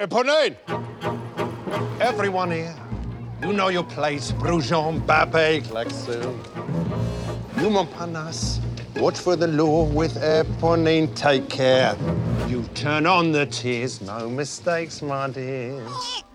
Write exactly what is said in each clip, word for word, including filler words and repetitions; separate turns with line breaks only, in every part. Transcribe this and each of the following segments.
Eponine! Everyone here, you know your place. Brujon, Babé, Klaxon. You, Montparnasse, watch for the law with Eponine. Take care. You turn on the tears, no mistakes, my dears.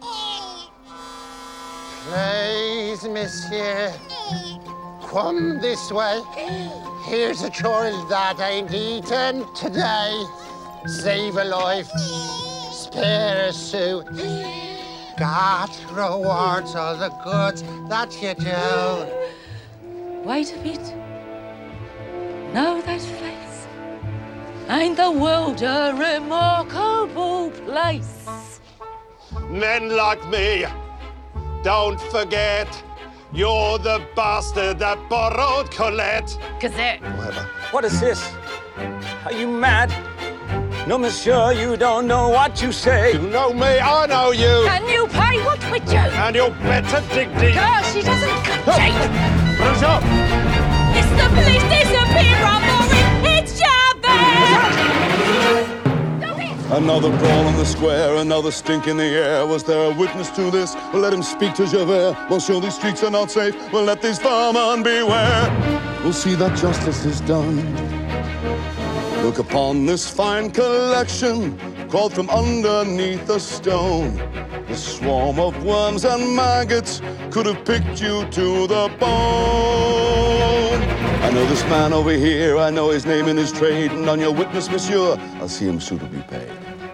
Please, monsieur, come this way. Here's a child that ain't eaten today. Save a life, spare a sou. God rewards all the good that you do.
Wait a bit. Know that face? Ain't the world a remarkable place?
Men like me, don't forget, you're the bastard that borrowed Colette.
Cosette.
Whatever.
What is this? Are you mad? No, monsieur, you don't know what you say.
You know me, I know you.
Can you pay what with you?
And you'll better dig deep.
Girl, she doesn't compete.
Brujon!
It's the police disappear, robbery. It's Javert.
Another brawl on the square, another stink in the air. Was there a witness to this? Well, let him speak to Javert. We'll show these streets are not safe. We'll let these firemen beware. We'll see that justice is done. Look upon this fine collection, crawled from underneath a stone. The swarm of worms and maggots could have picked you to the bone. I know this man over here, I know his name and his trade, and on your witness, monsieur, I'll see him suitably paid.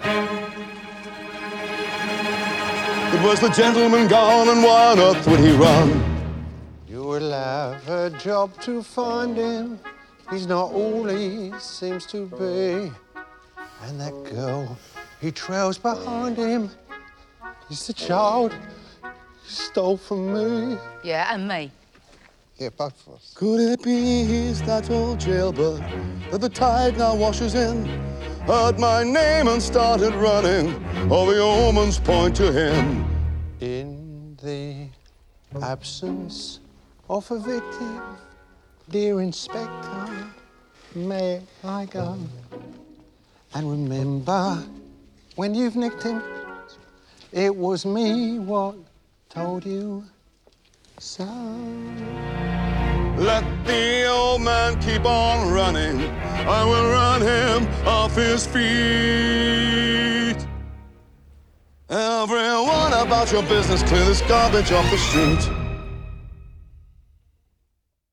It was the gentleman gone, and why on earth would he run?
You'll have a job to find him. He's not all he seems to be. And that girl he trails behind him is the child you stole from me.
Yeah, and me.
Yeah, both of us.
Could it be he's that old jailbird that the tide now washes in? Heard my name and started running, all the omens point to him.
In the absence of a victim, dear Inspector, may I go? And remember, when you've nicked him, it was me what told you so.
Let the old man keep on running, I will run him off his feet. Everyone about your business, clear this garbage off the street.